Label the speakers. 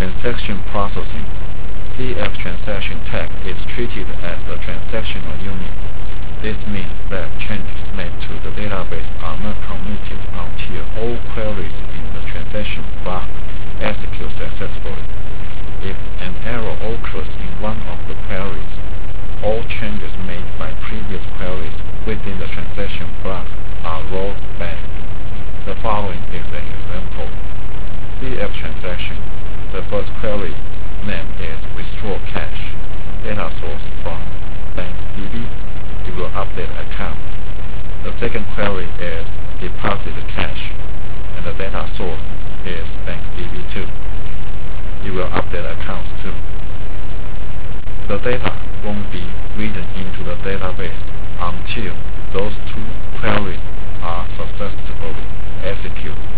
Speaker 1: Transaction processing. CF transaction tag is treated as a transactional unit. This means that changes made to the database are not committed until all queries in the transaction block execute successfully. If an error occurs in one of the queries, all changes made by previous queries within the transaction block are rolled back. The following is an example. CF transaction. The first query name is restore cash. Data source from BanksDB. You will update account. The second query is deposit cash, and the data source is BanksDB2. You will update accounts too. The data won't be written into the database until those two queries are successfully executed.